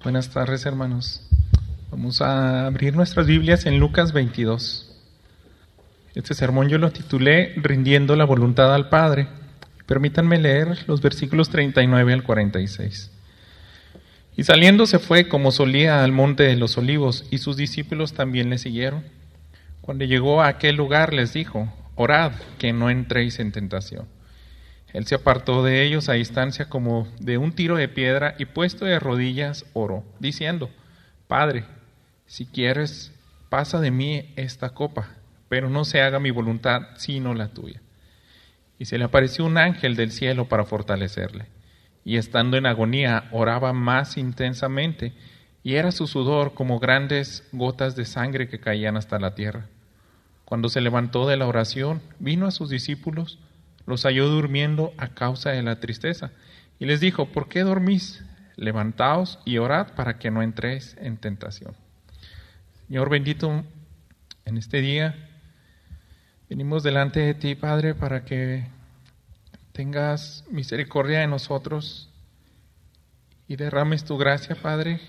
Buenas tardes, hermanos. Vamos a abrir nuestras Biblias en Lucas 22. Este sermón yo lo titulé Rindiendo la voluntad al Padre. Permítanme leer los versículos 39 al 46. Y saliendo se fue como solía al monte de los olivos, y sus discípulos también le siguieron. Cuando llegó a aquel lugar les dijo: orad, que no entréis en tentación. Él se apartó de ellos a distancia como de un tiro de piedra, y puesto de rodillas oró, diciendo: Padre, si quieres, pasa de mí esta copa, pero no se haga mi voluntad sino la tuya. Y se le apareció un ángel del cielo para fortalecerle. Y estando en agonía, oraba más intensamente, y era su sudor como grandes gotas de sangre que caían hasta la tierra. Cuando se levantó de la oración, vino a sus discípulos, los halló durmiendo a causa de la tristeza, y les dijo: ¿por qué dormís? Levantaos y orad para que no entréis en tentación. Señor bendito, en este día venimos delante de ti, Padre, para que tengas misericordia de nosotros y derrames tu gracia, Padre,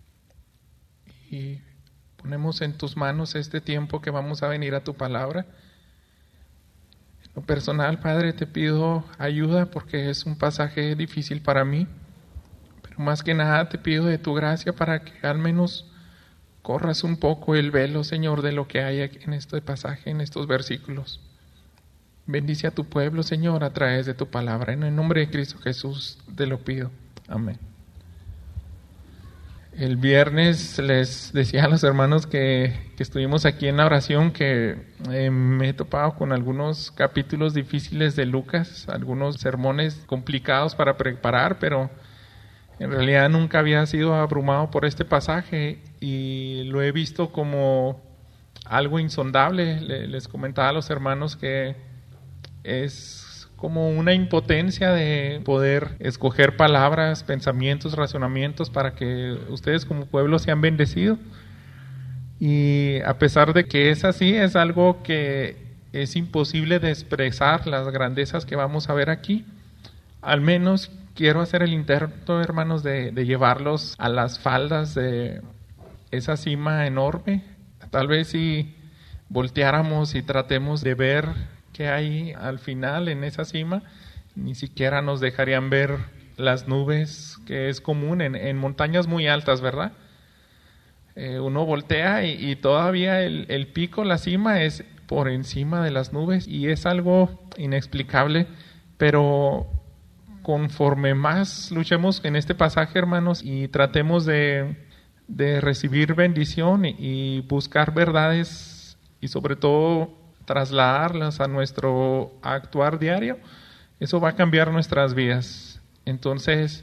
y ponemos en tus manos este tiempo que vamos a venir a tu palabra. En lo personal, Padre, te pido ayuda porque es un pasaje difícil para mí, pero más que nada te pido de tu gracia para que al menos corras un poco el velo, Señor, de lo que hay aquí en este pasaje, en estos versículos. Bendice a tu pueblo, Señor, a través de tu palabra. En el nombre de Cristo Jesús te lo pido. Amén. El viernes les decía a los hermanos que estuvimos aquí en la oración que me he topado con algunos capítulos difíciles de Lucas, algunos sermones complicados para preparar, pero en realidad nunca había sido abrumado por este pasaje y lo he visto como algo insondable. Les comentaba a los hermanos que es como una impotencia de poder escoger palabras, pensamientos, razonamientos para que ustedes como pueblo sean bendecidos. Y a pesar de que es así, es algo que es imposible de expresar las grandezas que vamos a ver aquí. Al menos quiero hacer el intento, hermanos, de llevarlos a las faldas de esa cima enorme. Tal vez si volteáramos y tratemos de ver que hay al final en esa cima, ni siquiera nos dejarían ver las nubes, que es común en montañas muy altas, ¿verdad? Uno voltea y todavía el pico, la cima es por encima de las nubes y es algo inexplicable, pero conforme más luchemos en este pasaje, hermanos, y tratemos de recibir bendición y buscar verdades y sobre todo trasladarlas a nuestro actuar diario, eso va a cambiar nuestras vidas. Entonces,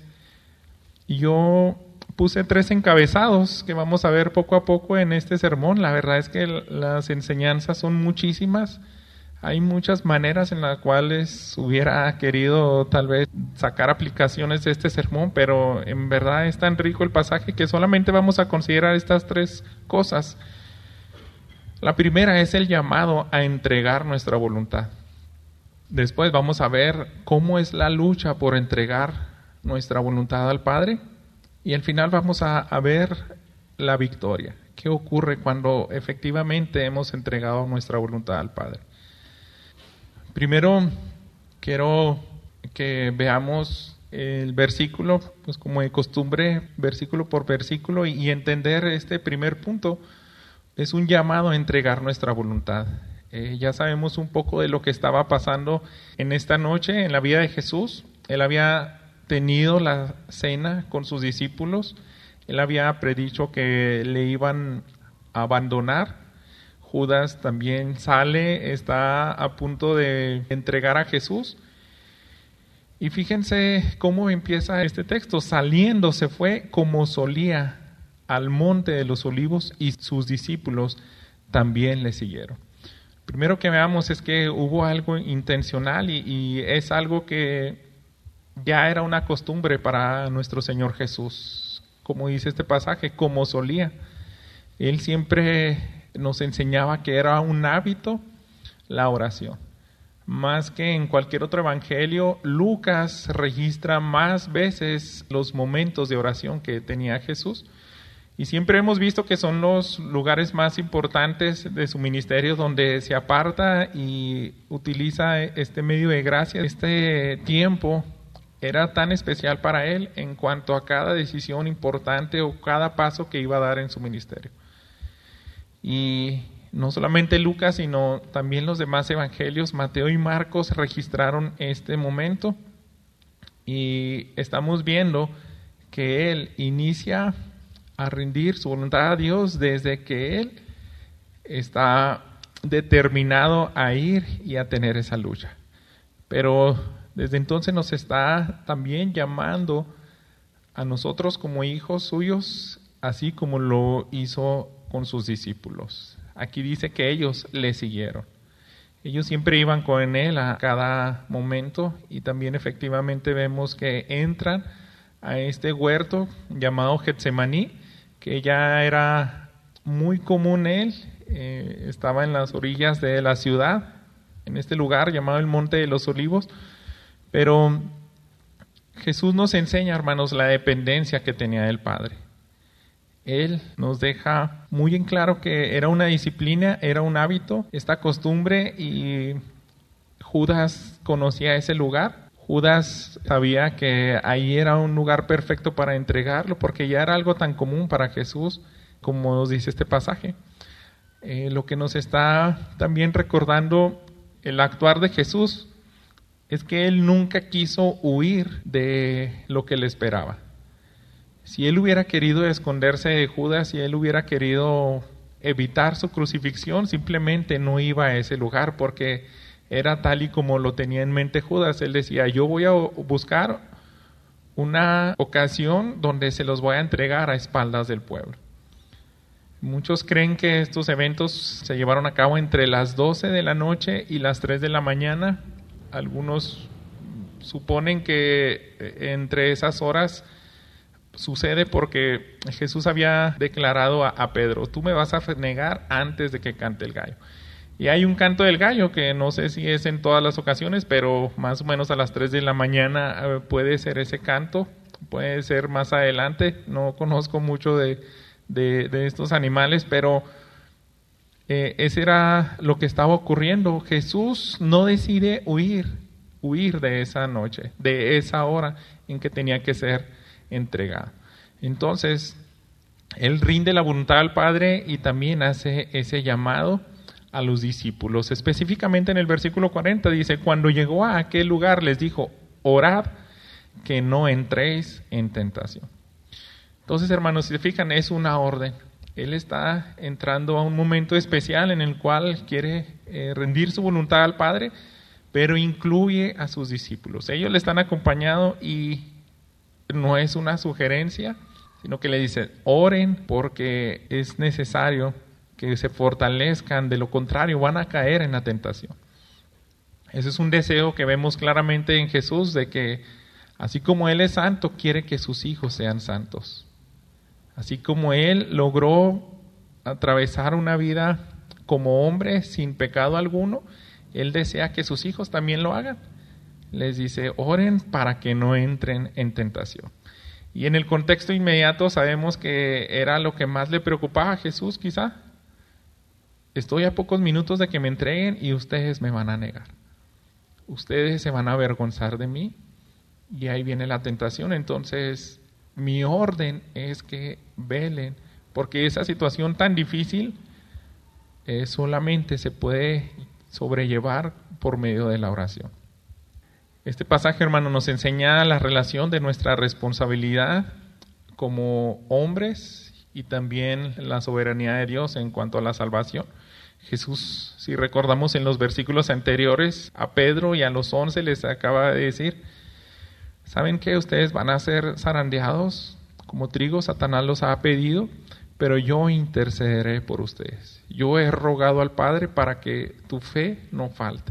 yo puse 3 encabezados que vamos a ver poco a poco en este sermón. La verdad es que las enseñanzas son muchísimas. Hay muchas maneras en las cuales hubiera querido tal vez sacar aplicaciones de este sermón, pero en verdad es tan rico el pasaje que solamente vamos a considerar estas 3 cosas. La primera es el llamado a entregar nuestra voluntad. Después vamos a ver cómo es la lucha por entregar nuestra voluntad al Padre. Y al final vamos a ver la victoria. ¿Qué ocurre cuando efectivamente hemos entregado nuestra voluntad al Padre? Primero, quiero que veamos el versículo, pues como de costumbre, versículo por versículo, y entender este primer punto. Es un llamado a entregar nuestra voluntad. Ya sabemos un poco de lo que estaba pasando en esta noche en la vida de Jesús. Él había tenido la cena con sus discípulos. Él había predicho que le iban a abandonar. Judas también sale, está a punto de entregar a Jesús. Y fíjense cómo empieza este texto. Saliendo se fue como solía al monte de los olivos y sus discípulos también le siguieron. Primero que veamos es que hubo algo intencional y es algo que ya era una costumbre para nuestro Señor Jesús. Como dice este pasaje, como solía. Él siempre nos enseñaba que era un hábito la oración. más que en cualquier otro evangelio, Lucas registra más veces los momentos de oración que tenía Jesús. Y siempre hemos visto que son los lugares más importantes de su ministerio donde se aparta y utiliza este medio de gracia. Este tiempo era tan especial para él en cuanto a cada decisión importante o cada paso que iba a dar en su ministerio. Y no solamente Lucas, sino también los demás evangelios, Mateo y Marcos, registraron este momento. Y estamos viendo que él inicia a rendir su voluntad a Dios desde que él está determinado a ir y a tener esa lucha. Pero desde entonces nos está también llamando a nosotros como hijos suyos, así como lo hizo con sus discípulos. Aquí dice que ellos le siguieron. Ellos siempre iban con él a cada momento y también efectivamente vemos que entran a este huerto llamado Getsemaní, que ya era muy común él, estaba en las orillas de la ciudad, en este lugar llamado el Monte de los Olivos, pero Jesús nos enseña, hermanos, la dependencia que tenía del Padre. Él nos deja muy en claro que era una disciplina, era un hábito, esta costumbre, y Judas conocía ese lugar. Judas sabía que ahí era un lugar perfecto para entregarlo, porque ya era algo tan común para Jesús, como nos dice este pasaje. Lo que nos está también recordando el actuar de Jesús es que él nunca quiso huir de lo que le esperaba. Si él hubiera querido esconderse de Judas, si él hubiera querido evitar su crucifixión, simplemente no iba a ese lugar, porque era tal y como lo tenía en mente Judas. Él decía, yo voy a buscar una ocasión donde se los voy a entregar a espaldas del pueblo. Muchos creen que estos eventos se llevaron a cabo entre las 12 de la noche y las 3 de la mañana. Algunos suponen que entre esas horas sucede porque Jesús había declarado a Pedro, tú me vas a negar antes de que cante el gallo. Y hay un canto del gallo que no sé si es en todas las ocasiones, pero más o menos a las 3 de la mañana puede ser ese canto, puede ser más adelante. No conozco mucho de estos animales, pero ese era lo que estaba ocurriendo. Jesús no decide huir de esa noche, de esa hora en que tenía que ser entregado. Entonces, él rinde la voluntad al Padre y también hace ese llamado a los discípulos. Específicamente en el versículo 40 dice, cuando llegó a aquel lugar les dijo, orad que no entréis en tentación. Entonces, hermanos, si se fijan, es una orden. Él está entrando a un momento especial en el cual quiere rendir su voluntad al Padre, pero incluye a sus discípulos. Ellos le están acompañando y no es una sugerencia, sino que le dice, oren porque es necesario que se fortalezcan, de lo contrario van a caer en la tentación. Ese es un deseo que vemos claramente en Jesús, de que así como Él es santo, quiere que sus hijos sean santos. Así como Él logró atravesar una vida como hombre sin pecado alguno, Él desea que sus hijos también lo hagan. Les dice, oren para que no entren en tentación. Y en el contexto inmediato sabemos que era lo que más le preocupaba a Jesús quizá. Estoy a pocos minutos de que me entreguen y ustedes me van a negar. Ustedes se van a avergonzar de mí y ahí viene la tentación. Entonces, mi orden es que velen, porque esa situación tan difícil solamente se puede sobrellevar por medio de la oración. Este pasaje, hermano, nos enseña la relación de nuestra responsabilidad como hombres y también la soberanía de Dios en cuanto a la salvación. Jesús, si recordamos en los versículos anteriores, a Pedro y a los 11 les acaba de decir, ¿saben qué? Ustedes van a ser zarandeados como trigo, Satanás los ha pedido, pero yo intercederé por ustedes. Yo he rogado al Padre para que tu fe no falte.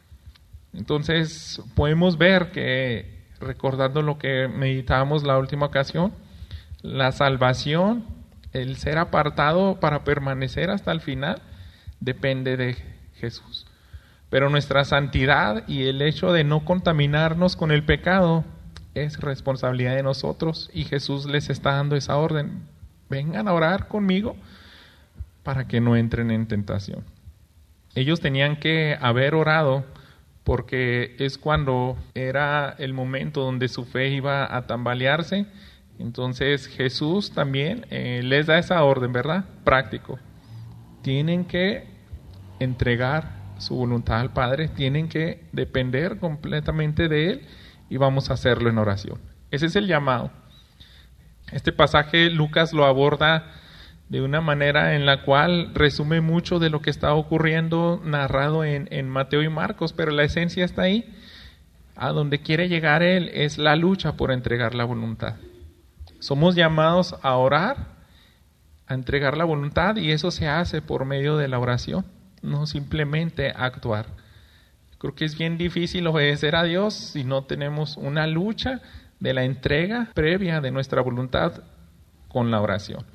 Entonces podemos ver que, recordando lo que meditábamos la última ocasión, la salvación, el ser apartado para permanecer hasta el final, depende de Jesús. Pero nuestra santidad y el hecho de no contaminarnos con el pecado es responsabilidad de nosotros, y Jesús les está dando esa orden: vengan a orar conmigo para que no entren en tentación. Ellos tenían que haber orado porque es cuando era el momento donde su fe iba a tambalearse. Entonces Jesús también les da esa orden, ¿verdad? Práctico. Tienen que entregar su voluntad al Padre, tienen que depender completamente de Él, y vamos a hacerlo en oración. Ese es el llamado. Este pasaje Lucas lo aborda de una manera en la cual resume mucho de lo que está ocurriendo narrado en Mateo y Marcos, pero la esencia está ahí. A donde quiere llegar Él es la lucha por entregar la voluntad. Somos llamados a orar, a entregar la voluntad, y eso se hace por medio de la oración, no simplemente actuar. Creo que es bien difícil obedecer a Dios si no tenemos una lucha de la entrega previa de nuestra voluntad con la oración.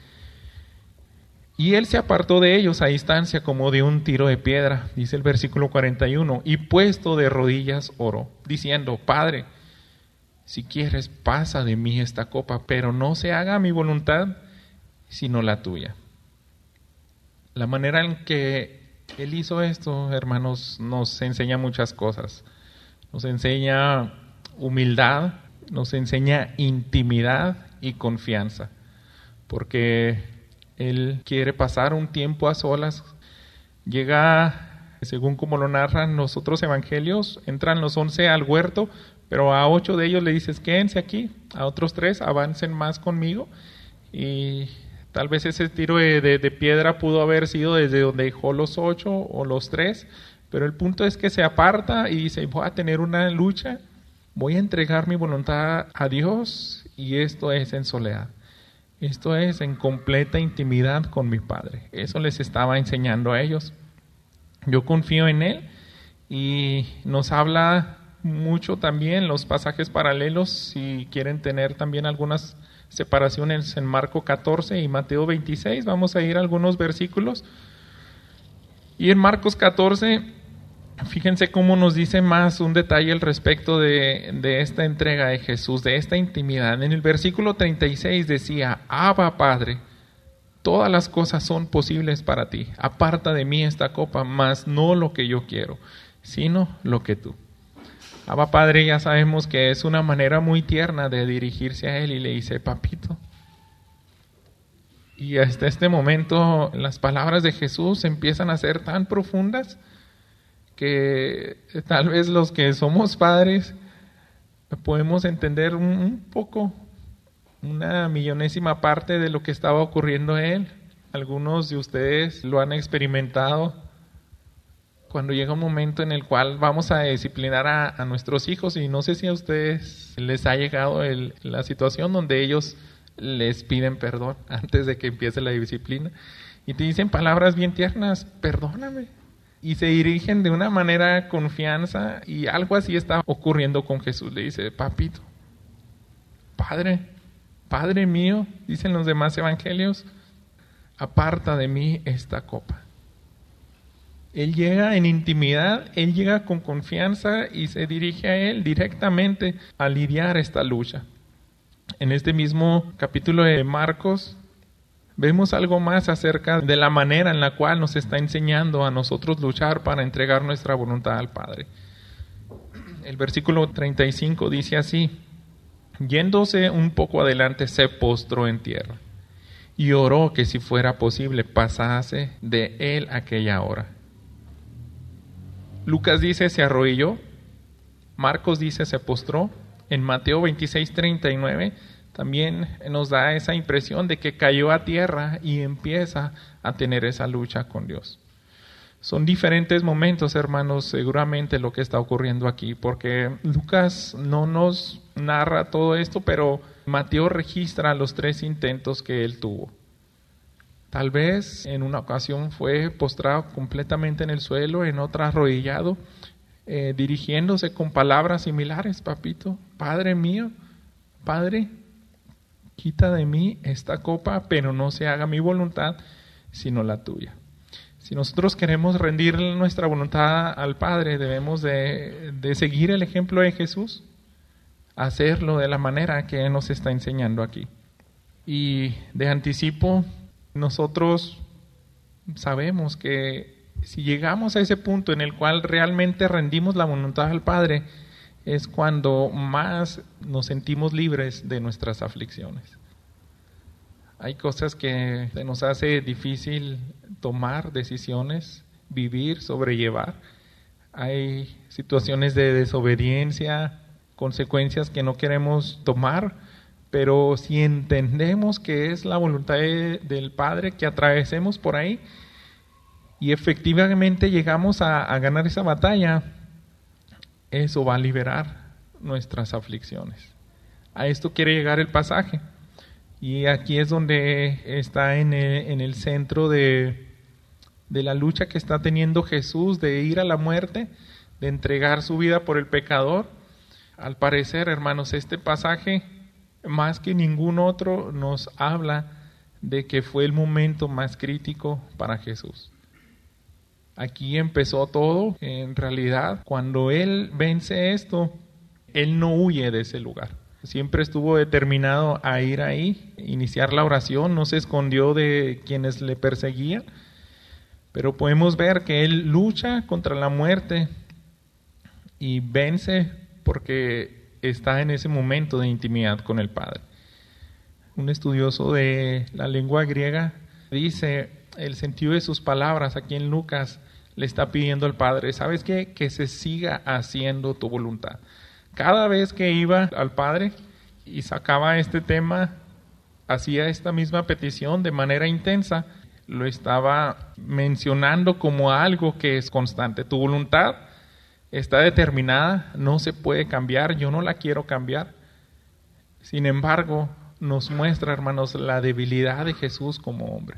Y Él se apartó de ellos a distancia como de un tiro de piedra, dice el versículo 41, y puesto de rodillas oró, diciendo: Padre, si quieres, pasa de mí esta copa, pero no se haga mi voluntad, sino la tuya. La manera en que Él hizo esto, hermanos, nos enseña muchas cosas. Nos enseña humildad, nos enseña intimidad y confianza, porque Él quiere pasar un tiempo a solas. Llega, según como lo narran los otros evangelios, entran los 11 al huerto, pero a 8 de ellos le dices: quédense aquí, a otros 3 avancen más conmigo. Y tal vez ese tiro de piedra pudo haber sido desde donde dejó los 8 o los 3, pero el punto es que se aparta y dice: voy a tener una lucha, voy a entregar mi voluntad a Dios, y esto es en soledad. Esto es en completa intimidad con mi Padre. Eso les estaba enseñando a ellos. Yo confío en Él, y nos habla mucho también los pasajes paralelos, si quieren tener también algunas separaciones en Marcos 14 y Mateo 26. Vamos a ir a algunos versículos. Y en Marcos 14, fíjense cómo nos dice más un detalle al respecto de esta entrega de Jesús, de esta intimidad. En el versículo 36 decía: Abba, Padre, todas las cosas son posibles para ti. Aparta de mí esta copa, mas no lo que yo quiero, sino lo que tú. Abba, Padre, ya sabemos que es una manera muy tierna de dirigirse a Él, y le dice: Papito. Y hasta este momento las palabras de Jesús empiezan a ser tan profundas que tal vez los que somos padres podemos entender un poco, una millonésima parte de lo que estaba ocurriendo a Él. Algunos de ustedes lo han experimentado cuando llega un momento en el cual vamos a disciplinar a nuestros hijos, y no sé si a ustedes les ha llegado la situación donde ellos les piden perdón antes de que empiece la disciplina, y te dicen palabras bien tiernas: perdóname, y se dirigen de una manera confianza, y algo así está ocurriendo con Jesús. Le dice: Papito, Padre, Padre mío, dicen los demás evangelios, aparta de mí esta copa. Él llega en intimidad, Él llega con confianza y se dirige a Él directamente a lidiar esta lucha. En este mismo capítulo de Marcos vemos algo más acerca de la manera en la cual nos está enseñando a nosotros luchar para entregar nuestra voluntad al Padre. El versículo 35 dice así: Yéndose un poco adelante, se postró en tierra y oró que si fuera posible pasase de él aquella hora. Lucas dice: se arrodilló. Marcos dice: se postró. En Mateo 26:39 también nos da esa impresión de que cayó a tierra y empieza a tener esa lucha con Dios. Son diferentes momentos, hermanos, seguramente lo que está ocurriendo aquí, porque Lucas no nos narra todo esto, pero Mateo registra los 3 intentos que él tuvo. Tal vez en una ocasión fue postrado completamente en el suelo, en otra arrodillado, dirigiéndose con palabras similares: Papito, Padre mío, Padre, quita de mí esta copa, pero no se haga mi voluntad, sino la tuya. Si nosotros queremos rendir nuestra voluntad al Padre, debemos de seguir el ejemplo de Jesús, hacerlo de la manera que Él nos está enseñando aquí. Y de anticipo, nosotros sabemos que si llegamos a ese punto en el cual realmente rendimos la voluntad al Padre, es cuando más nos sentimos libres de nuestras aflicciones. Hay cosas que se nos hace difícil tomar decisiones, vivir, sobrellevar. Hay situaciones de desobediencia, consecuencias que no queremos tomar, pero si entendemos que es la voluntad del Padre que atravesemos por ahí y efectivamente llegamos a ganar esa batalla, eso va a liberar nuestras aflicciones. A esto quiere llegar el pasaje. Y aquí es donde está en el centro de la lucha que está teniendo Jesús de ir a la muerte, de entregar su vida por el pecador. Al parecer, hermanos, este pasaje, más que ningún otro, nos habla de que fue el momento más crítico para Jesús. Aquí empezó todo. En realidad, cuando Él vence esto, Él no huye de ese lugar. Siempre estuvo determinado a ir ahí, iniciar la oración, no se escondió de quienes le perseguían, pero podemos ver que Él lucha contra la muerte y vence porque está en ese momento de intimidad con el Padre. Un estudioso de la lengua griega dice el sentido de sus palabras. Aquí en Lucas le está pidiendo al Padre, ¿sabes qué? Que se siga haciendo tu voluntad. Cada vez que iba al Padre y sacaba este tema, hacía esta misma petición de manera intensa, lo estaba mencionando como algo que es constante. Tu voluntad está determinada, no se puede cambiar, yo no la quiero cambiar. Sin embargo, nos muestra, hermanos, la debilidad de Jesús como hombre.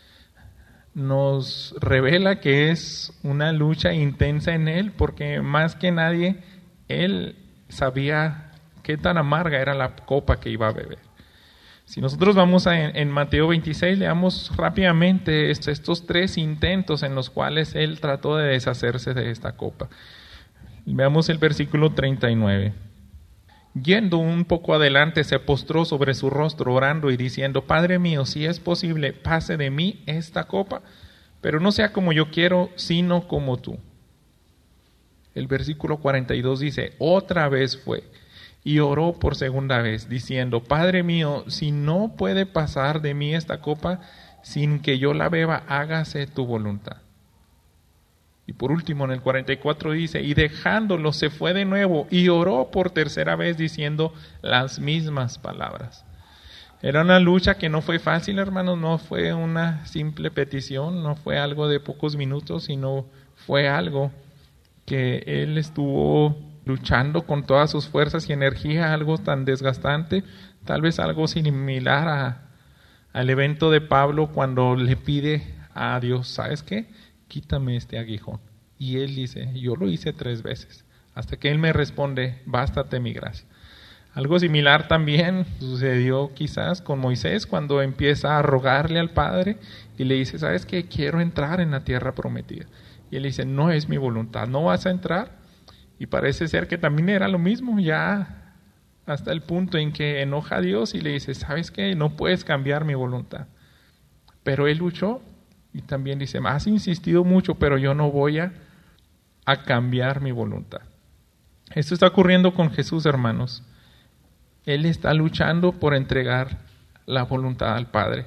Nos revela que es una lucha intensa en Él, porque más que nadie, Él sabía qué tan amarga era la copa que iba a beber. Si nosotros vamos en Mateo 26, leamos rápidamente estos 3 intentos en los cuales Él trató de deshacerse de esta copa. Veamos el versículo 39. Yendo un poco adelante, se postró sobre su rostro orando y diciendo, Padre mío, si es posible, pase de mí esta copa, pero no sea como yo quiero, sino como tú. El versículo 42 dice, otra vez fue y oró por segunda vez, diciendo, Padre mío, si no puede pasar de mí esta copa sin que yo la beba, hágase tu voluntad. Y por último, en el 44 dice, y dejándolo se fue de nuevo y oró por tercera vez diciendo las mismas palabras. Era una lucha que no fue fácil, hermanos, no fue una simple petición, no fue algo de pocos minutos, sino fue algo que Él estuvo luchando con todas sus fuerzas y energía, algo tan desgastante, tal vez algo similar al evento de Pablo cuando le pide a Dios, ¿sabes qué? Quítame este aguijón. Y Él dice, yo lo hice 3 veces, hasta que Él me responde, bástate mi gracia. Algo similar también sucedió quizás con Moisés cuando empieza a rogarle al Padre y le dice, ¿sabes qué? Quiero entrar en la tierra prometida. Y Él dice, no es mi voluntad, no vas a entrar. Y parece ser que también era lo mismo, ya hasta el punto en que enoja a Dios y le dice, ¿sabes qué? No puedes cambiar mi voluntad. Pero Él luchó y también dice, has insistido mucho, pero yo no voy a cambiar mi voluntad. Esto está ocurriendo con Jesús, hermanos. Él está luchando por entregar la voluntad al Padre.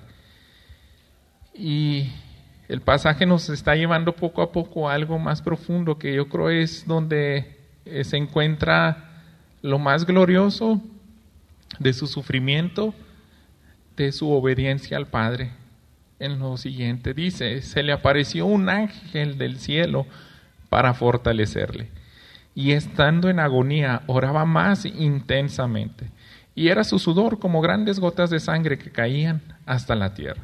Y el pasaje nos está llevando poco a poco a algo más profundo, que yo creo es donde se encuentra lo más glorioso de su sufrimiento, de su obediencia al Padre. En lo siguiente dice, se le apareció un ángel del cielo para fortalecerle, y estando en agonía oraba más intensamente, y era su sudor como grandes gotas de sangre que caían hasta la tierra.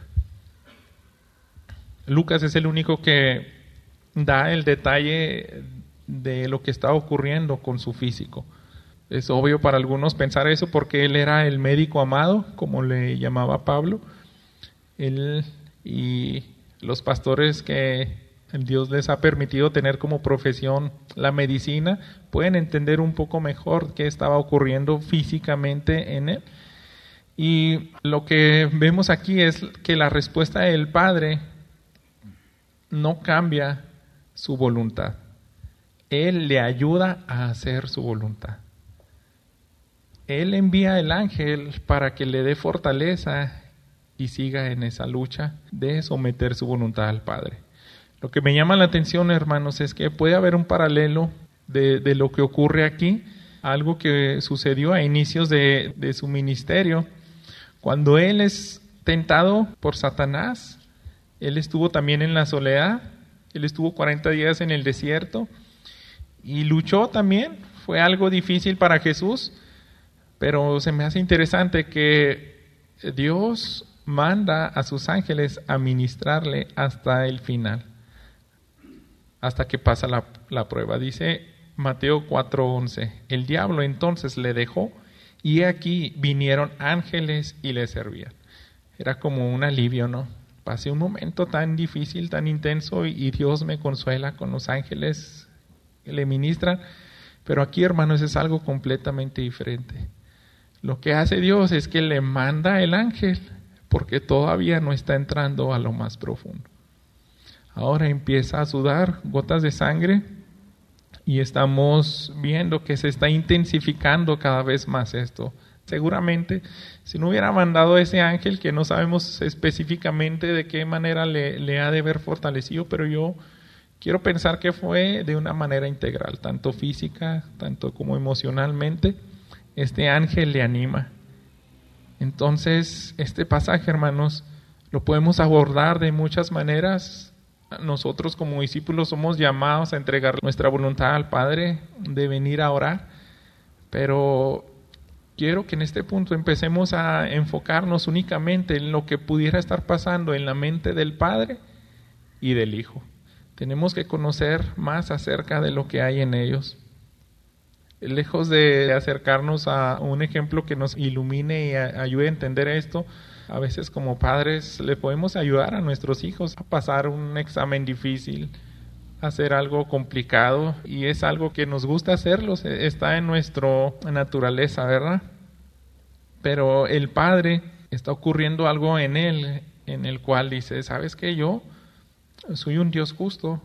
Lucas es el único que da el detalle de lo que estaba ocurriendo con su físico. Es obvio para algunos pensar eso porque él era el médico amado, como le llamaba Pablo. Y Los pastores que Dios les ha permitido tener como profesión la medicina pueden entender un poco mejor qué estaba ocurriendo físicamente en él. Y lo que vemos aquí es que la respuesta del Padre no cambia su voluntad. Él le ayuda a hacer su voluntad. Él envía el ángel para que le dé fortaleza y siga en esa lucha de someter su voluntad al Padre. Lo que me llama la atención, hermanos, es que puede haber un paralelo de lo que ocurre aquí, algo que sucedió a inicios de su ministerio. Cuando él es tentado por Satanás, él estuvo también en la soledad, él estuvo 40 días en el desierto y luchó también. Fue algo difícil para Jesús, pero se me hace interesante que Dios manda a sus ángeles a ministrarle hasta el final, hasta que pasa la prueba. Dice Mateo 4:11, el diablo entonces le dejó y aquí vinieron ángeles y le servían. Era como un alivio, ¿no? Pasé un momento tan difícil, tan intenso y Dios me consuela con los ángeles que le ministran. Pero aquí, hermanos, es algo completamente diferente. Lo que hace Dios es que le manda el ángel porque todavía no está entrando a lo más profundo. Ahora empieza a sudar gotas de sangre y estamos viendo que se está intensificando cada vez más esto. Seguramente, si no hubiera mandado ese ángel, que no sabemos específicamente de qué manera le ha de haber fortalecido, pero yo quiero pensar que fue de una manera integral, tanto física, tanto como emocionalmente. Este ángel le anima. Entonces, este pasaje, hermanos, lo podemos abordar de muchas maneras. Nosotros como discípulos somos llamados a entregar nuestra voluntad al Padre, de venir a orar, pero quiero que en este punto empecemos a enfocarnos únicamente en lo que pudiera estar pasando en la mente del Padre y del Hijo. Tenemos que conocer más acerca de lo que hay en ellos. Lejos de acercarnos a un ejemplo que nos ilumine y ayude a entender esto, a veces como padres le podemos ayudar a nuestros hijos a pasar un examen difícil, a hacer algo complicado, y es algo que nos gusta hacerlo, está en nuestra naturaleza, ¿verdad? Pero el Padre, está ocurriendo algo en él, en el cual dice, ¿sabes qué? Yo soy un Dios justo.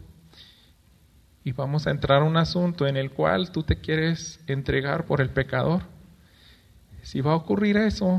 Y vamos a entrar a un asunto en el cual tú te quieres entregar por el pecador. Si va a ocurrir eso,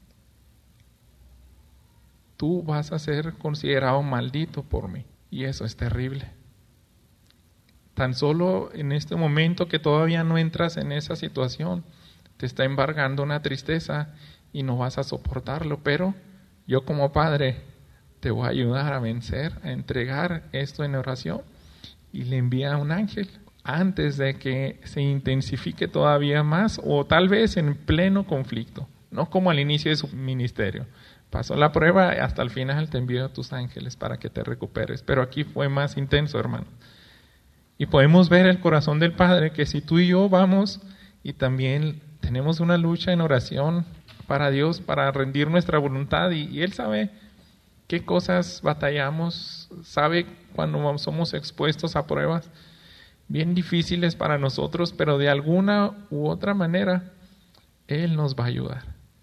tú vas a ser considerado maldito por mí. Y eso es terrible. Tan solo en este momento que todavía no entras en esa situación, te está embargando una tristeza y no vas a soportarlo. Pero yo como padre te voy a ayudar a vencer, a entregar esto en oración. Y le envía un ángel antes de que se intensifique todavía más, o tal vez en pleno conflicto, no como al inicio de su ministerio. Pasó la prueba, hasta el final te envió a tus ángeles para que te recuperes, pero aquí fue más intenso, hermano. Y podemos ver el corazón del Padre, que si tú y yo vamos y también tenemos una lucha en oración para Dios, para rendir nuestra voluntad, y Él sabe qué cosas batallamos, sabe cuando somos expuestos a pruebas bien difíciles para nosotros, pero de alguna u otra manera Él nos va a ayudar.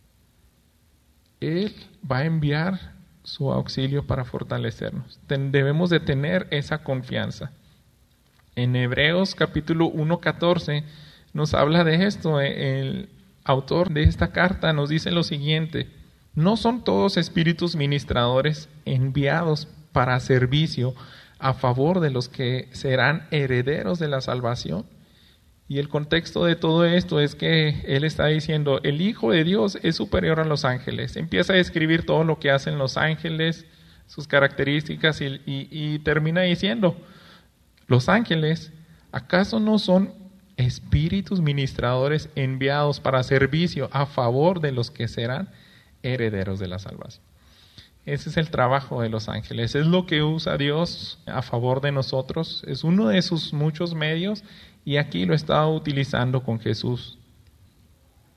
Él va a enviar su auxilio para fortalecernos. Debemos de tener esa confianza. En Hebreos capítulo 1:14 nos habla de esto. El autor de esta carta nos dice lo siguiente: ¿no son todos espíritus ministradores enviados para servicio a favor de los que serán herederos de la salvación? Y el contexto de todo esto es que él está diciendo, el Hijo de Dios es superior a los ángeles. Empieza a describir todo lo que hacen los ángeles, sus características, y termina diciendo, los ángeles, ¿acaso no son espíritus ministradores enviados para servicio a favor de los que serán herederos de la salvación? Ese es el trabajo de los ángeles, es lo que usa Dios a favor de nosotros, es uno de sus muchos medios, y aquí lo está utilizando con Jesús.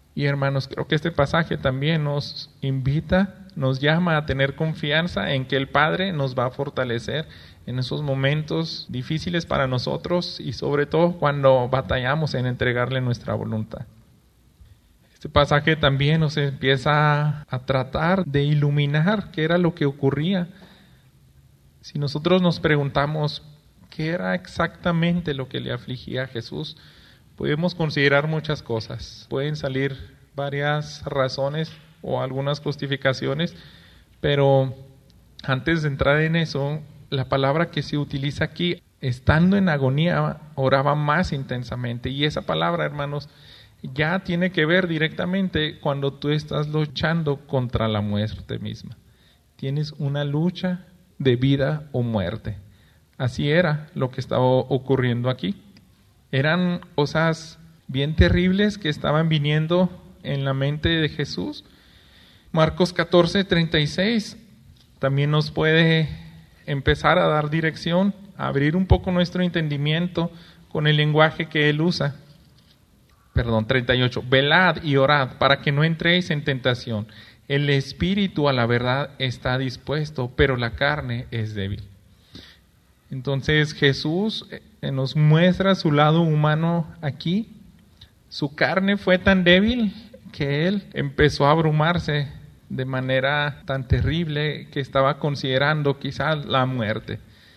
Y hermanos, creo que este pasaje también nos invita, nos llama a tener confianza en que el Padre nos va a fortalecer en esos momentos difíciles para nosotros y sobre todo cuando batallamos en entregarle nuestra voluntad. Este pasaje también nos empieza a tratar de iluminar qué era lo que ocurría. Si nosotros nos preguntamos qué era exactamente lo que le afligía a Jesús, podemos considerar muchas cosas. Pueden salir varias razones o algunas justificaciones, pero antes de entrar en eso, la palabra que se utiliza aquí, estando en agonía, oraba más intensamente. Y esa palabra, hermanos, ya tiene que ver directamente cuando tú estás luchando contra la muerte misma. Tienes una lucha de vida o muerte. Así era lo que estaba ocurriendo aquí. Eran cosas bien terribles que estaban viniendo en la mente de Jesús. Marcos 14:36 también nos puede empezar a dar dirección, a abrir un poco nuestro entendimiento con el lenguaje que él usa. 38. Velad y orad para que no entréis en tentación. El espíritu a la verdad está dispuesto, pero la carne es débil. Entonces Jesús nos muestra su lado humano aquí. Su carne fue tan débil que él empezó a abrumarse de manera tan terrible que estaba considerando quizás la muerte.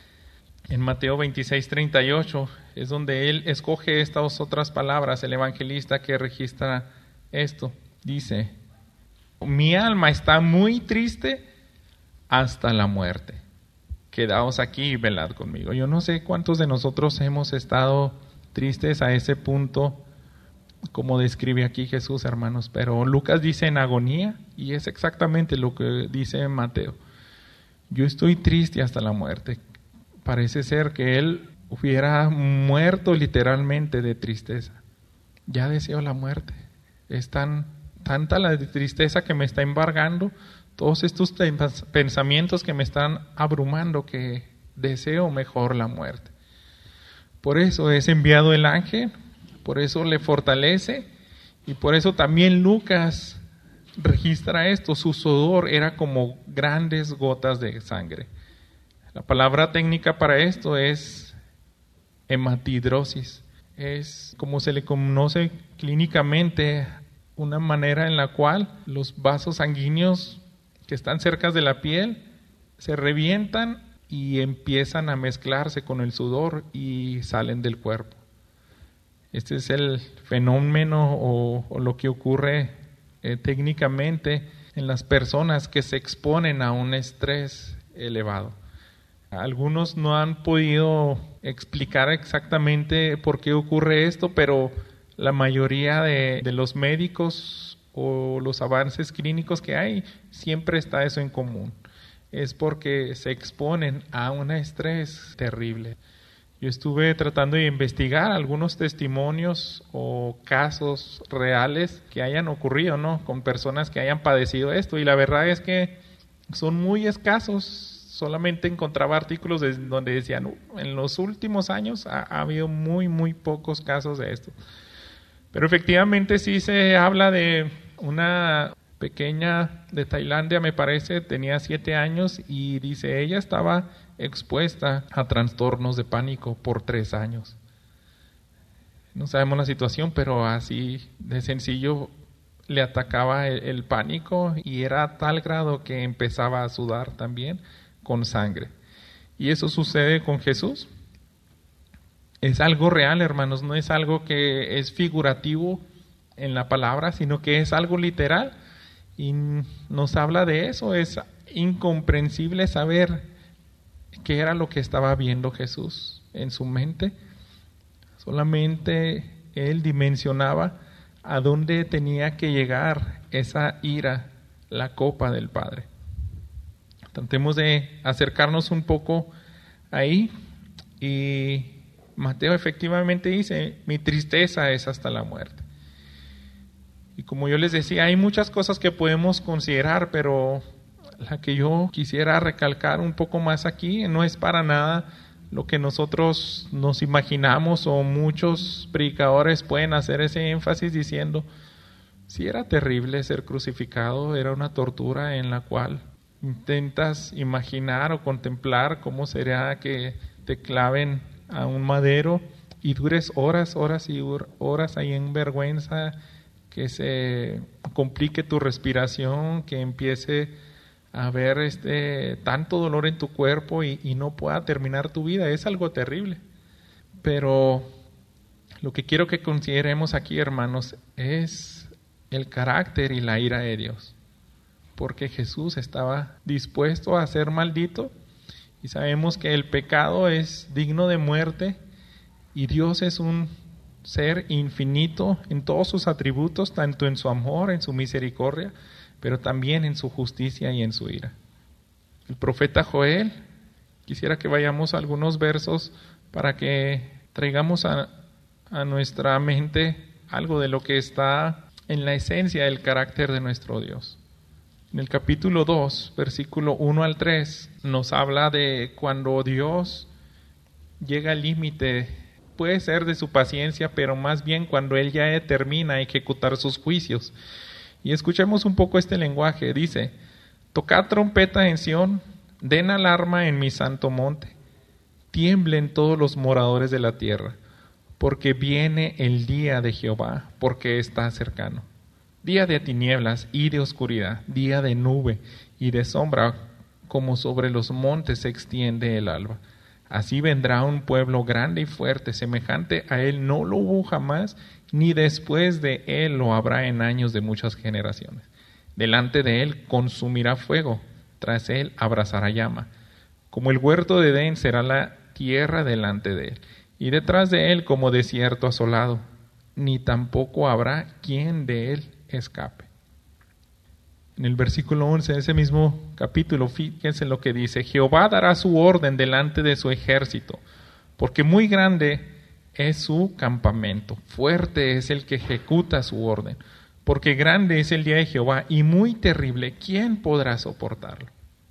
En Mateo 26:38 es donde él escoge estas otras palabras, el evangelista que registra esto. Dice: mi alma está muy triste hasta la muerte. Quedaos aquí y velad conmigo. Yo no sé cuántos de nosotros hemos estado tristes a ese punto, como describe aquí Jesús, hermanos, pero Lucas dice en agonía, y es exactamente lo que dice Mateo. Yo estoy triste hasta la muerte. Parece ser que él hubiera muerto literalmente de tristeza. Ya deseo la muerte. Es tanta la tristeza que me está embargando, todos estos pensamientos que me están abrumando, que deseo mejor la muerte. Por eso es enviado el ángel, por eso le fortalece, y por eso también Lucas registra esto. Su sudor era como grandes gotas de sangre. La palabra técnica para esto es hematidrosis. Es como se le conoce clínicamente, una manera en la cual los vasos sanguíneos que están cerca de la piel se revientan y empiezan a mezclarse con el sudor y salen del cuerpo. Este es el fenómeno o lo que ocurre técnicamente en las personas que se exponen a un estrés elevado. Algunos no han podido explicar exactamente por qué ocurre esto, pero la mayoría de los médicos o los avances clínicos que hay, siempre está eso en común. Es porque se exponen a un estrés terrible. Yo estuve tratando de investigar algunos testimonios o casos reales que hayan ocurrido, ¿no?, con personas que hayan padecido esto, y la verdad es que son muy escasos. Solamente encontraba artículos donde decían, en los últimos años ha habido muy pocos casos de esto. Pero efectivamente sí se habla de una pequeña de Tailandia, me parece, tenía 7 años, y dice, ella estaba expuesta a trastornos de pánico por 3 años. No sabemos la situación, pero así de sencillo le atacaba el pánico, y era a tal grado que empezaba a sudar también con sangre. Y eso sucede con Jesús. Es algo real, hermanos, no es algo que es figurativo en la palabra, sino que es algo literal, y nos habla de eso. Es incomprensible saber qué era lo que estaba viendo Jesús en su mente. Solamente él dimensionaba a dónde tenía que llegar esa ira, la copa del Padre. Tratemos de acercarnos un poco ahí, y Mateo efectivamente dice, mi tristeza es hasta la muerte. Y como yo les decía, hay muchas cosas que podemos considerar, pero la que yo quisiera recalcar un poco más aquí no es para nada lo que nosotros nos imaginamos, o muchos predicadores pueden hacer ese énfasis diciendo, Sí, era terrible ser crucificado, era una tortura en la cual intentas imaginar o contemplar cómo sería que te claven a un madero y dures horas y horas ahí en vergüenza, que se complique tu respiración, que empiece a haber tanto dolor en tu cuerpo y no pueda terminar tu vida. Es algo terrible. Pero lo que quiero que consideremos aquí, hermanos, es el carácter y la ira de Dios. Porque Jesús estaba dispuesto a ser maldito y sabemos que el pecado es digno de muerte y Dios es un ser infinito en todos sus atributos, tanto en su amor, en su misericordia, pero también en su justicia y en su ira. El profeta Joel, quisiera que vayamos a algunos versos para que traigamos a nuestra mente algo de lo que está en la esencia del carácter de nuestro Dios. En el capítulo 2, versículo 1 al 3, nos habla de cuando Dios llega al límite, puede ser de su paciencia, pero más bien cuando Él ya determina ejecutar sus juicios. Y escuchemos un poco este lenguaje. Dice: tocad trompeta en Sión, den alarma en mi santo monte, tiemblen todos los moradores de la tierra, porque viene el día de Jehová, porque está cercano. Día de tinieblas y de oscuridad, día de nube y de sombra, como sobre los montes se extiende el alba. Así vendrá un pueblo grande y fuerte, semejante a él no lo hubo jamás, ni después de él lo habrá en años de muchas generaciones. Delante de él consumirá fuego, tras él abrazará llama. Como el huerto de Edén será la tierra delante de él, y detrás de él como desierto asolado, ni tampoco habrá quien de él escape. En el versículo 11 de ese mismo capítulo, fíjense lo que dice: Jehová dará su orden delante de su ejército, porque muy grande es su campamento, fuerte es el que ejecuta su orden, porque grande es el día de Jehová y muy terrible, ¿quién podrá soportarlo?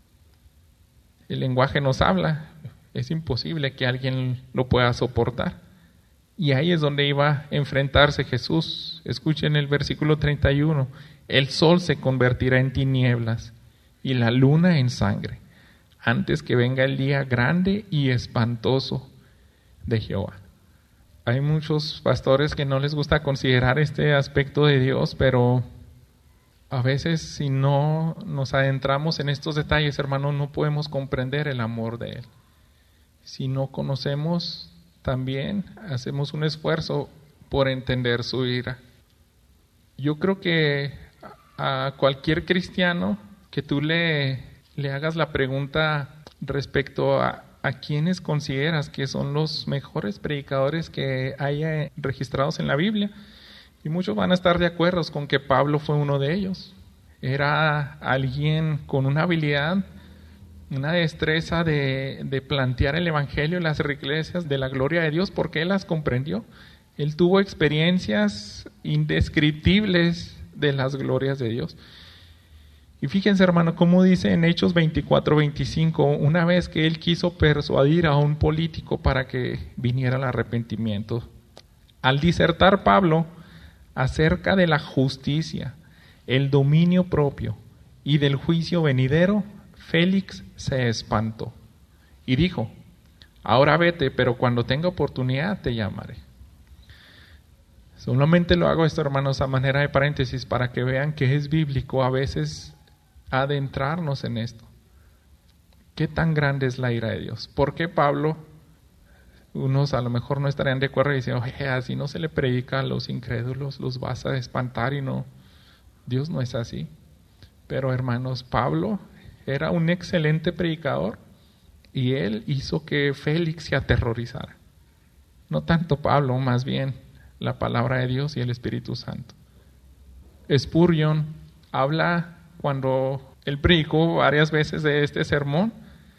El lenguaje nos habla, es imposible que alguien lo pueda soportar. Y ahí es donde iba a enfrentarse Jesús. Escuchen el versículo 31. El sol se convertirá en tinieblas y la luna en sangre, antes que venga el día grande y espantoso de Jehová. Hay muchos pastores que no les gusta considerar este aspecto de Dios, pero a veces si no nos adentramos en estos detalles, hermanos, no podemos comprender el amor de Él. Si no conocemos, también hacemos un esfuerzo por entender su ira. Yo creo que a cualquier cristiano que tú le hagas la pregunta respecto a quiénes consideras que son los mejores predicadores que haya registrados en la Biblia, y muchos van a estar de acuerdo con que Pablo fue uno de ellos. Era alguien con una habilidad, una destreza de plantear el evangelio en las iglesias de la gloria de Dios, porque él las comprendió. Él tuvo experiencias indescriptibles de las glorias de Dios. Y fíjense, hermano, cómo dice en Hechos 24-25, una vez que él quiso persuadir a un político para que viniera al arrepentimiento. Al disertar Pablo acerca de la justicia, el dominio propio y del juicio venidero, Félix se espantó y dijo: ahora vete, pero cuando tenga oportunidad te llamaré. Solamente lo hago esto, hermanos, a manera de paréntesis, para que vean que es bíblico a veces adentrarnos en esto. ¿Qué tan grande es la ira de Dios? ¿Por qué Pablo? Unos a lo mejor no estarían de acuerdo y dicen: oye, así no se le predica a los incrédulos, los vas a espantar. Y no, Dios no es así. Pero hermanos, Pablo era un excelente predicador y él hizo que Félix se aterrorizara. No tanto Pablo, más bien la palabra de Dios y el Espíritu Santo. Spurgeon habla, cuando él predicó varias veces de este sermón,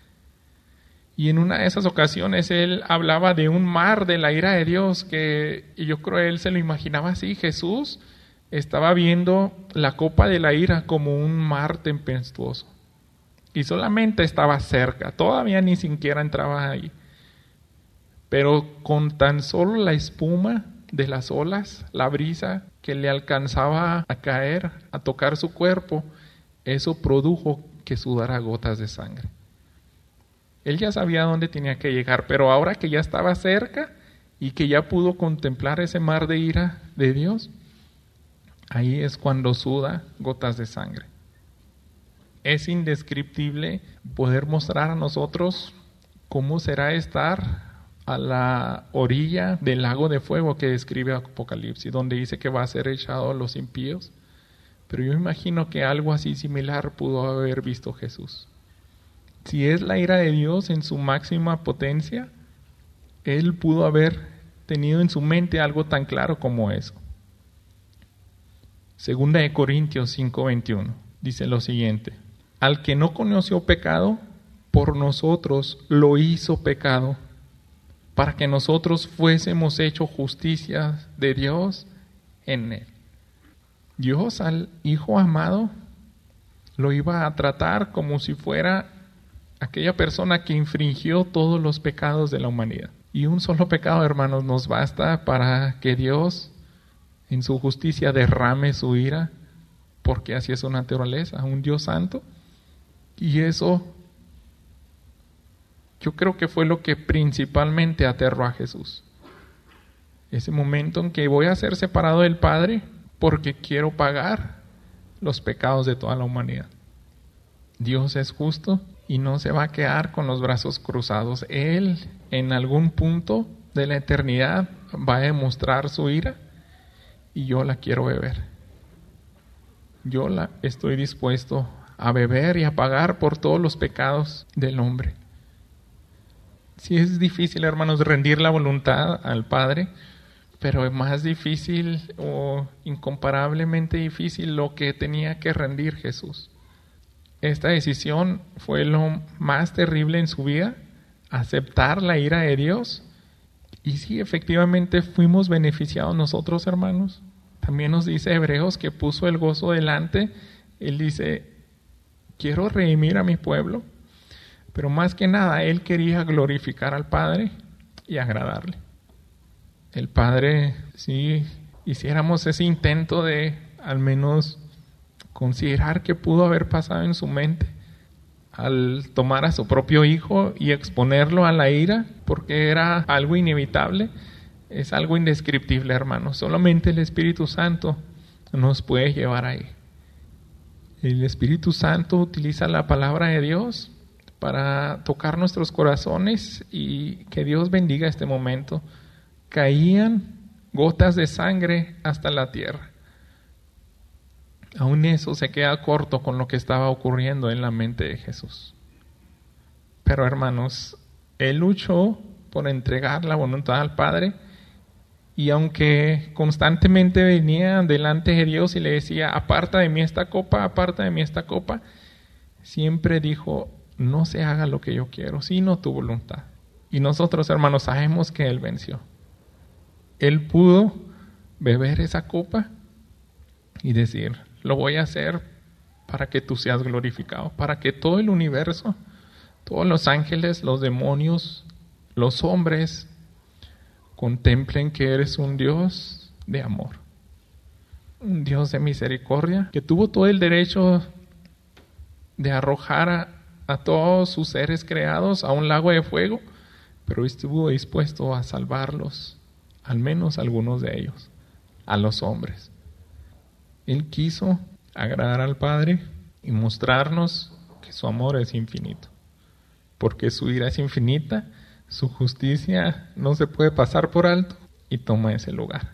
y en una de esas ocasiones él hablaba de un mar de la ira de Dios, que yo creo él se lo imaginaba así. Jesús estaba viendo la copa de la ira como un mar tempestuoso, y solamente estaba cerca, todavía ni siquiera entraba ahí, pero con tan solo la espuma de las olas, la brisa que le alcanzaba a caer, a tocar su cuerpo, eso produjo que sudara gotas de sangre. Él ya sabía dónde tenía que llegar, pero ahora que ya estaba cerca y que ya pudo contemplar ese mar de ira de Dios, ahí es cuando suda gotas de sangre. Es indescriptible poder mostrar a nosotros cómo será estar a la orilla del lago de fuego que describe Apocalipsis, donde dice que va a ser echado a los impíos. Pero yo imagino que algo así similar pudo haber visto Jesús. Si es la ira de Dios en su máxima potencia, Él pudo haber tenido en su mente algo tan claro como eso. Segunda de Corintios 5:21 dice lo siguiente: al que no conoció pecado, por nosotros lo hizo pecado, para que nosotros fuésemos hechos justicia de Dios en él. Dios al Hijo amado lo iba a tratar como si fuera aquella persona que infringió todos los pecados de la humanidad. Y un solo pecado, hermanos, nos basta para que Dios en su justicia derrame su ira, porque así es su naturaleza, un Dios santo. Y eso yo creo que fue lo que principalmente aterró a Jesús. Ese momento en que voy a ser separado del Padre porque quiero pagar los pecados de toda la humanidad. Dios es justo y no se va a quedar con los brazos cruzados. Él en algún punto de la eternidad va a demostrar su ira y yo la quiero beber. Yo la estoy dispuesto a beber y a pagar por todos los pecados del hombre. Sí es difícil, hermanos, rendir la voluntad al Padre, pero es más difícil o incomparablemente difícil lo que tenía que rendir Jesús. Esta decisión fue lo más terrible en su vida, aceptar la ira de Dios. Y sí, efectivamente fuimos beneficiados nosotros, hermanos. También nos dice Hebreos que puso el gozo delante. Él dice, quiero redimir a mi pueblo. Pero más que nada, Él quería glorificar al Padre y agradarle. El Padre, si hiciéramos ese intento de al menos considerar qué pudo haber pasado en su mente al tomar a su propio hijo y exponerlo a la ira, porque era algo inevitable, es algo indescriptible, hermanos. Solamente el Espíritu Santo nos puede llevar ahí. El Espíritu Santo utiliza la palabra de Dios para tocar nuestros corazones y que Dios bendiga este momento. Caían gotas de sangre hasta la tierra. Aún eso se queda corto con lo que estaba ocurriendo en la mente de Jesús. Pero hermanos, Él luchó por entregar la voluntad al Padre, y aunque constantemente venía delante de Dios y le decía, aparta de mí esta copa, aparta de mí esta copa, siempre dijo, no se haga lo que yo quiero, sino tu voluntad. Y nosotros, hermanos, sabemos que Él venció. Él pudo beber esa copa y decir, lo voy a hacer para que tú seas glorificado, para que todo el universo, todos los ángeles, los demonios, los hombres, contemplen que eres un Dios de amor, un Dios de misericordia, que tuvo todo el derecho de arrojar a todos sus seres creados a un lago de fuego, pero estuvo dispuesto a salvarlos, al menos algunos de ellos, a los hombres. Él quiso agradar al Padre y mostrarnos que su amor es infinito, porque su ira es infinita, su justicia no se puede pasar por alto y toma ese lugar.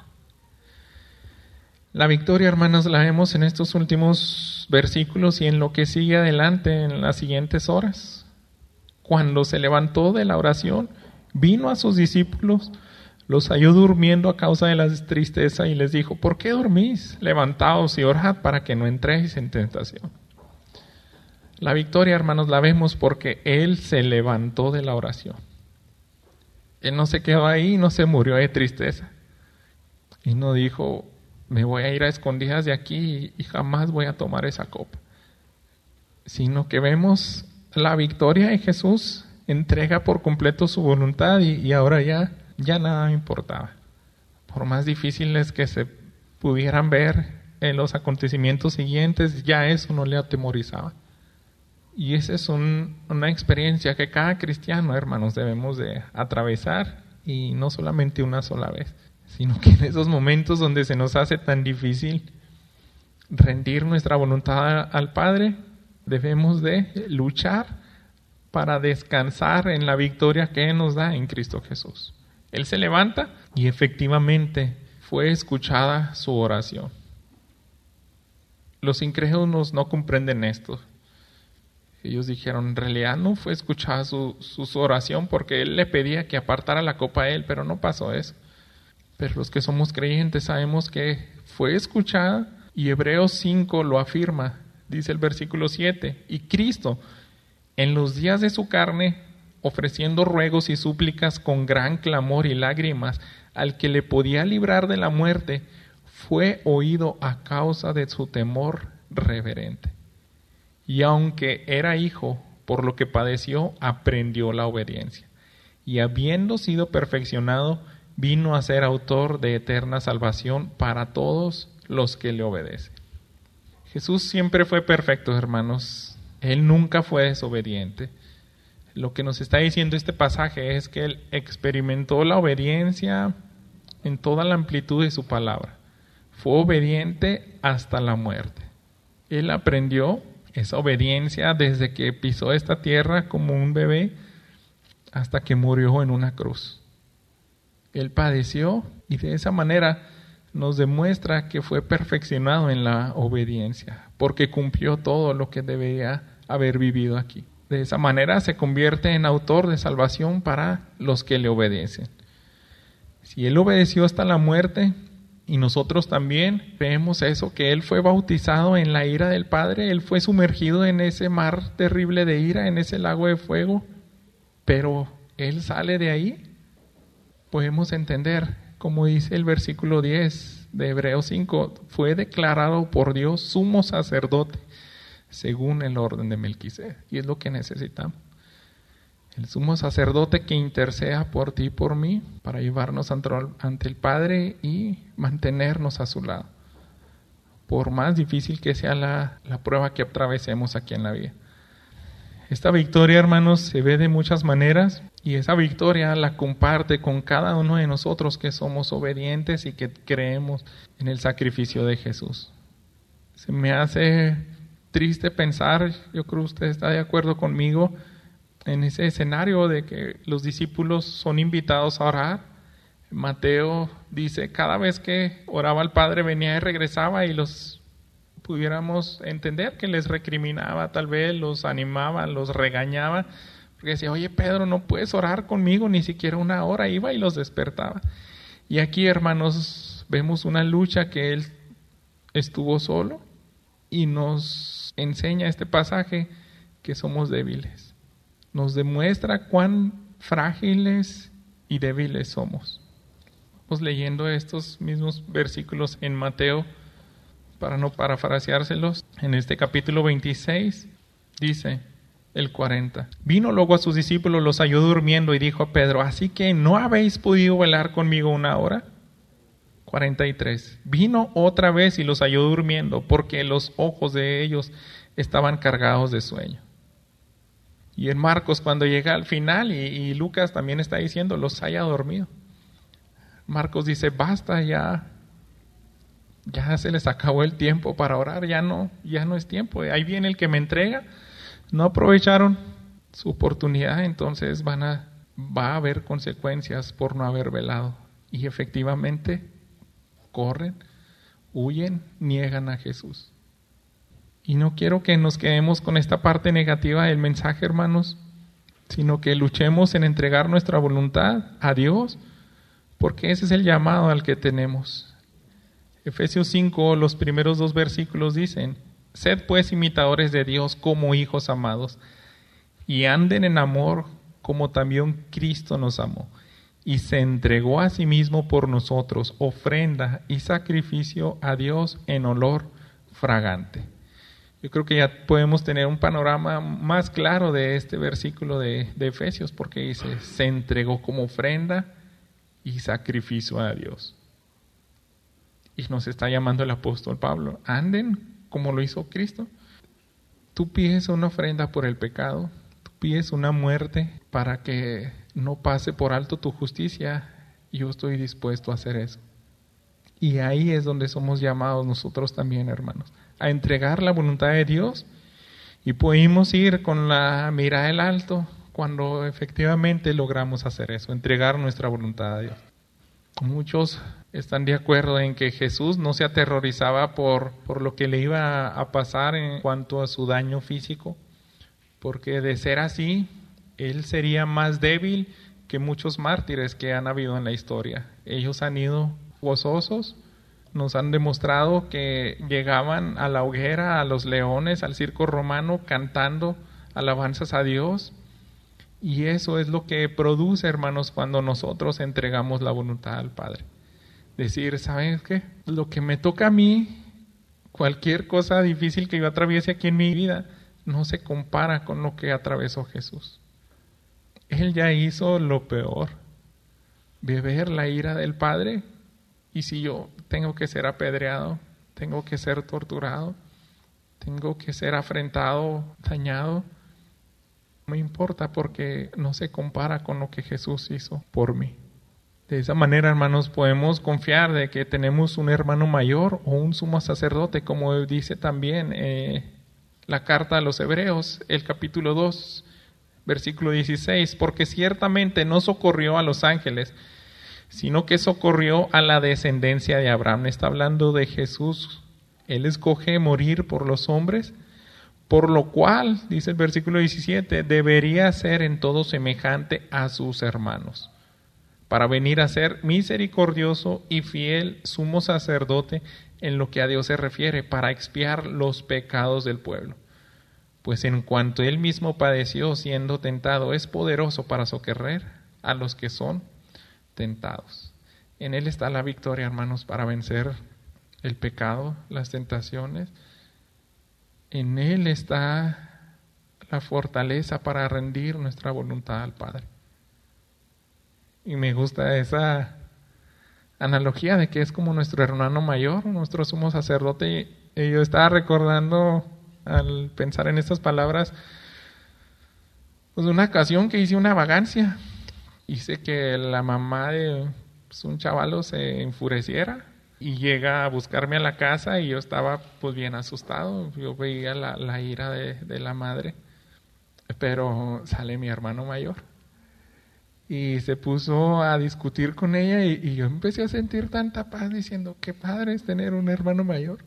La victoria, hermanos, la vemos en estos últimos versículos y en lo que sigue adelante en las siguientes horas. Cuando se levantó de la oración, vino a sus discípulos, los halló durmiendo a causa de la tristeza y les dijo, ¿por qué dormís? Levantaos y orad para que no entréis en tentación. La victoria, hermanos, la vemos porque Él se levantó de la oración. Él no se quedó ahí, no se murió de tristeza. Y no dijo, me voy a ir a escondidas de aquí y jamás voy a tomar esa copa. Sino que vemos la victoria de Jesús, entrega por completo su voluntad y ahora ya nada me importaba. por más difíciles que se pudieran ver en los acontecimientos siguientes, ya eso no le atemorizaba. Y esa es una experiencia que cada cristiano, hermanos, debemos de atravesar, y no solamente una sola vez, sino que en esos momentos donde se nos hace tan difícil rendir nuestra voluntad al Padre, debemos de luchar para descansar en la victoria que Él nos da en Cristo Jesús. Él se levanta y efectivamente fue escuchada su oración. Los incrédulos no comprenden esto. Ellos dijeron, en realidad no fue escuchada su oración, porque Él le pedía que apartara la copa a Él, pero no pasó eso. Pero los que somos creyentes sabemos que fue escuchada, y Hebreos 5 lo afirma. Dice el versículo 7, y Cristo, en los días de su carne, ofreciendo ruegos y súplicas con gran clamor y lágrimas al que le podía librar de la muerte, fue oído a causa de su temor reverente. Y aunque era hijo, por lo que padeció, aprendió la obediencia. Y habiendo sido perfeccionado, vino a ser autor de eterna salvación para todos los que le obedecen. Jesús siempre fue perfecto, hermanos. Él nunca fue desobediente. Lo que nos está diciendo este pasaje es que Él experimentó la obediencia en toda la amplitud de su palabra. Fue obediente hasta la muerte. Él aprendió esa obediencia desde que pisó esta tierra como un bebé hasta que murió en una cruz. Él padeció y de esa manera nos demuestra que fue perfeccionado en la obediencia, porque cumplió todo lo que debería haber vivido aquí. De esa manera se convierte en autor de salvación para los que le obedecen. Si Él obedeció hasta la muerte, y nosotros también vemos eso, que Él fue bautizado en la ira del Padre, Él fue sumergido en ese mar terrible de ira, en ese lago de fuego, pero Él sale de ahí. Podemos entender, como dice el versículo 10 de Hebreos 5, fue declarado por Dios sumo sacerdote según el orden de Melquisedec, y es lo que necesitamos. El sumo sacerdote que interceda por ti y por mí para llevarnos ante el Padre y mantenernos a su lado, por más difícil que sea la prueba que atravesemos aquí en la vida. Esta victoria, hermanos, se ve de muchas maneras, y esa victoria la comparte con cada uno de nosotros que somos obedientes y que creemos en el sacrificio de Jesús. Se me hace triste pensar, yo creo que usted está de acuerdo conmigo, en ese escenario de que los discípulos son invitados a orar. Mateo dice, cada vez que oraba al Padre venía y regresaba, y los pudiéramos entender que les recriminaba, tal vez los animaba, los regañaba, porque decía, oye Pedro, no puedes orar conmigo ni siquiera una hora, iba y los despertaba. Y aquí, hermanos, vemos una lucha que Él estuvo solo, y nos enseña este pasaje que somos débiles. Nos demuestra cuán frágiles y débiles somos. Vamos leyendo estos mismos versículos en Mateo, para no parafraseárselos. En este capítulo 26 dice el 40. Vino luego a sus discípulos, los halló durmiendo y dijo a Pedro, ¿así que no habéis podido velar conmigo una hora? 43. Vino otra vez y los halló durmiendo, porque los ojos de ellos estaban cargados de sueño. Y en Marcos, cuando llega al final, y Lucas también está diciendo, los haya dormido. Marcos dice, basta ya se les acabó el tiempo para orar, ya no es tiempo. Ahí viene el que me entrega. No aprovecharon su oportunidad, entonces va a haber consecuencias por no haber velado. Y efectivamente corren, huyen, niegan a Jesús. Y no quiero que nos quedemos con esta parte negativa del mensaje, hermanos, sino que luchemos en entregar nuestra voluntad a Dios, porque ese es el llamado al que tenemos. Efesios 5, los primeros 2 versículos dicen, sed pues imitadores de Dios como hijos amados, y anden en amor como también Cristo nos amó, y se entregó a sí mismo por nosotros, ofrenda y sacrificio a Dios en olor fragante. Yo creo que ya podemos tener un panorama más claro de este versículo de Efesios, porque dice, se entregó como ofrenda y sacrificio a Dios. Y nos está llamando el apóstol Pablo. Anden como lo hizo Cristo. Tú pides una ofrenda por el pecado. Tú pides una muerte para que no pase por alto tu justicia. Yo estoy dispuesto a hacer eso. Y ahí es donde somos llamados nosotros también, hermanos, a entregar la voluntad de Dios. Y podemos ir con la mirada del alto cuando efectivamente logramos hacer eso, entregar nuestra voluntad a Dios. Muchos están de acuerdo en que Jesús no se aterrorizaba por lo que le iba a pasar en cuanto a su daño físico, porque de ser así, Él sería más débil que muchos mártires que han habido en la historia. Ellos han ido gozosos, nos han demostrado que llegaban a la hoguera, a los leones, al circo romano, cantando alabanzas a Dios. Y eso es lo que produce, hermanos, cuando nosotros entregamos la voluntad al Padre. Decir, ¿sabes qué? Lo que me toca a mí, cualquier cosa difícil que yo atraviese aquí en mi vida, no se compara con lo que atravesó Jesús. Él ya hizo lo peor, beber la ira del Padre. Y si yo tengo que ser apedreado, tengo que ser torturado, tengo que ser afrentado, dañado, no me importa, porque no se compara con lo que Jesús hizo por mí. De esa manera, hermanos, podemos confiar de que tenemos un hermano mayor o un sumo sacerdote, como dice también la carta a los Hebreos, el capítulo 2, versículo 16, porque ciertamente no socorrió a los ángeles, sino que socorrió a la descendencia de Abraham. Está hablando de Jesús. Él escoge morir por los hombres, por lo cual, dice el versículo 17, debería ser en todo semejante a sus hermanos, para venir a ser misericordioso y fiel sumo sacerdote en lo que a Dios se refiere, para expiar los pecados del pueblo. Pues en cuanto él mismo padeció siendo tentado, es poderoso para socorrer a los que son tentados. En él está la victoria, hermanos, para vencer el pecado, las tentaciones. En él está la fortaleza para rendir nuestra voluntad al Padre. Y me gusta esa analogía de que es como nuestro hermano mayor, nuestro sumo sacerdote. Y yo estaba recordando, al pensar en estas palabras, pues una ocasión que hice una vagancia. Hice que la mamá de un chavalo se enfureciera y llega a buscarme a la casa, y yo estaba pues bien asustado. Yo veía la ira de la madre, pero sale mi hermano mayor y se puso a discutir con ella, y yo empecé a sentir tanta paz diciendo, qué padre es tener un hermano mayor.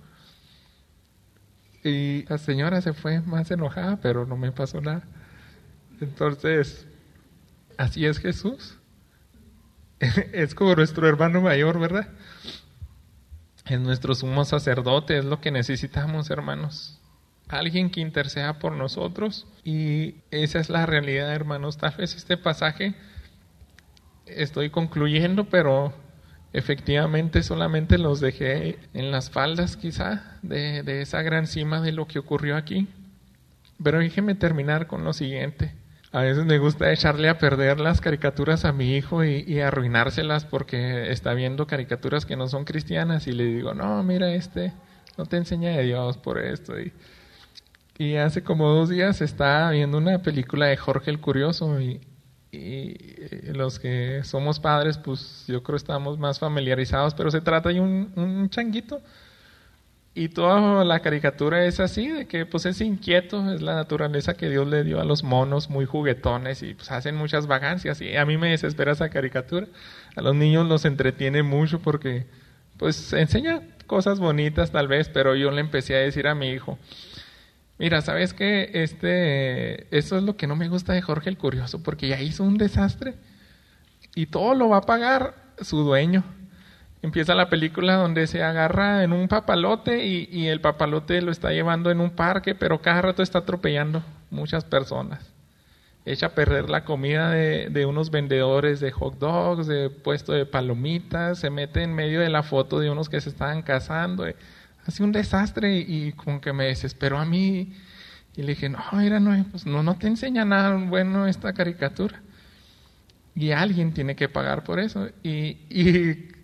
Y la señora se fue más enojada, pero no me pasó nada. Entonces, así es Jesús. Es como nuestro hermano mayor, ¿verdad? Es nuestro sumo sacerdote, es lo que necesitamos, hermanos. Alguien que interceda por nosotros. Y esa es la realidad, hermanos. Tal vez este pasaje estoy concluyendo, pero efectivamente solamente los dejé en las faldas quizá de esa gran cima de lo que ocurrió aquí. Pero déjeme terminar con lo siguiente. A veces me gusta echarle a perder las caricaturas a mi hijo y arruinárselas porque está viendo caricaturas que no son cristianas, y le digo, no, mira, no te enseña de Dios por esto. Y hace como 2 días estaba viendo una película de Jorge el Curioso, y los que somos padres, pues yo creo estamos más familiarizados, pero se trata de un changuito. Y toda la caricatura es así, de que pues es inquieto, es la naturaleza que Dios le dio a los monos, muy juguetones, y pues hacen muchas vagancias, y a mí me desespera esa caricatura. A los niños los entretiene mucho porque pues enseña cosas bonitas tal vez, pero yo le empecé a decir a mi hijo, mira, ¿sabes qué? Eso es lo que no me gusta de Jorge el Curioso, porque ya hizo un desastre y todo lo va a pagar su dueño. Empieza la película donde se agarra en un papalote y el papalote lo está llevando en un parque, pero cada rato está atropellando muchas personas. Echa a perder la comida de unos vendedores de hot dogs, de puesto de palomitas, se mete en medio de la foto de unos que se estaban casando. Hace un desastre y como que me desesperó a mí. Y le dije, no, mira, no te enseña nada bueno esta caricatura. Y alguien tiene que pagar por eso. Y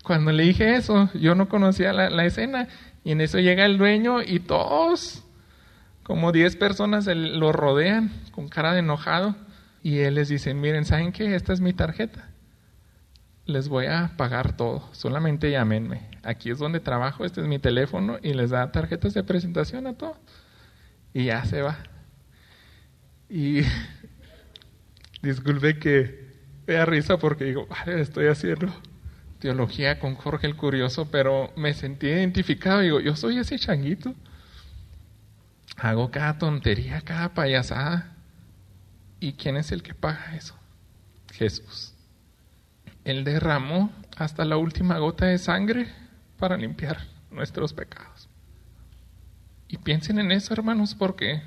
Cuando le dije eso, yo no conocía la escena, y en eso llega el dueño y todos, como 10 personas, lo rodean con cara de enojado, y él les dice: miren, ¿saben qué? Esta es mi tarjeta. Les voy a pagar todo, solamente llámenme. Aquí es donde trabajo, este es mi teléfono, y les da tarjetas de presentación a todos. Y ya se va. Y disculpe que me da risa porque digo, vale, estoy haciendo teología con Jorge el Curioso, pero me sentí identificado. Digo, yo soy ese changuito. Hago cada tontería, cada payasada. ¿Y quién es el que paga eso? Jesús. Él derramó hasta la última gota de sangre para limpiar nuestros pecados. Y piensen en eso, hermanos, porque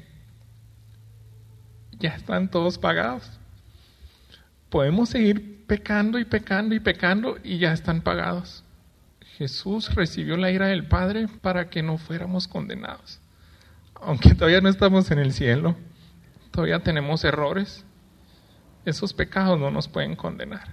ya están todos pagados. Podemos seguir pecando y pecando y pecando y ya están pagados. Jesús recibió la ira del Padre para que no fuéramos condenados. Aunque todavía no estamos en el cielo, todavía tenemos errores, esos pecados no nos pueden condenar.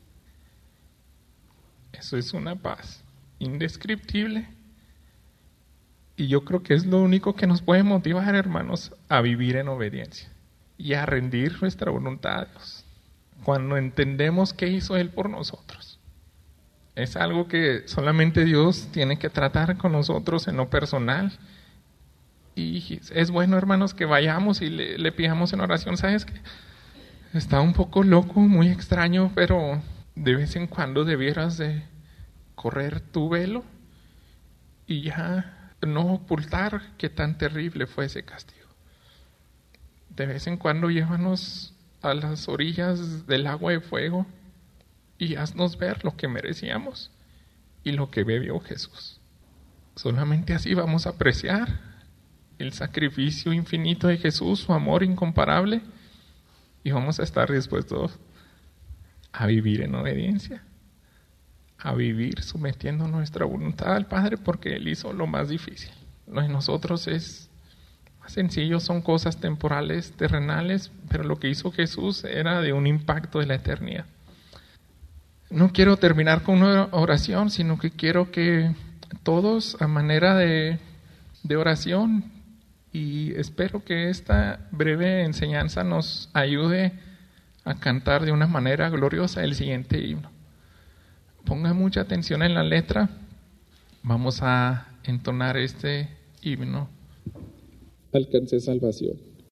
Eso es una paz indescriptible. Y yo creo que es lo único que nos puede motivar, hermanos, a vivir en obediencia y a rendir nuestra voluntad a Dios. Cuando entendemos qué hizo Él por nosotros. Es algo que solamente Dios tiene que tratar con nosotros en lo personal. Y es bueno, hermanos, que vayamos y le pidamos en oración. ¿Sabes qué? Está un poco loco, muy extraño, pero de vez en cuando debieras de correr tu velo y ya no ocultar qué tan terrible fue ese castigo. De vez en cuando llévanos a las orillas del agua de fuego y haznos ver lo que merecíamos y lo que bebió Jesús. Solamente así vamos a apreciar el sacrificio infinito de Jesús, su amor incomparable, y vamos a estar dispuestos a vivir en obediencia, a vivir sometiendo nuestra voluntad al Padre, porque Él hizo lo más difícil. Lo de nosotros es más sencillo, son cosas temporales, terrenales, pero lo que hizo Jesús era de un impacto de la eternidad. No quiero terminar con una oración, sino que quiero que todos, a manera de oración, y espero que esta breve enseñanza nos ayude a cantar de una manera gloriosa el siguiente himno. Pongan mucha atención en la letra. Vamos a entonar este himno. Alcancé salvación.